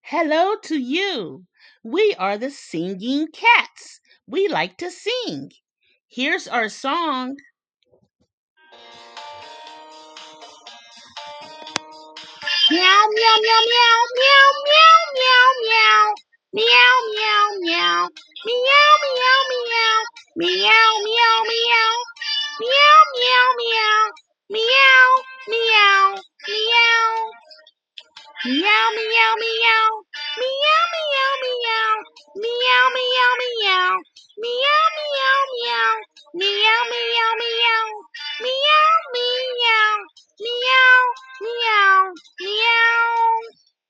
Hello to you. We are the singing cats. We like to sing. Here's our song. Meow, meow, meow, meow, meow, meow, meow, meow. Meow, meow, meow. Meow, meow, meow. Meow, meow, meow. Meow, meow, meow. Meow, meow, meow. Meow, meow, meow. Meow, meow,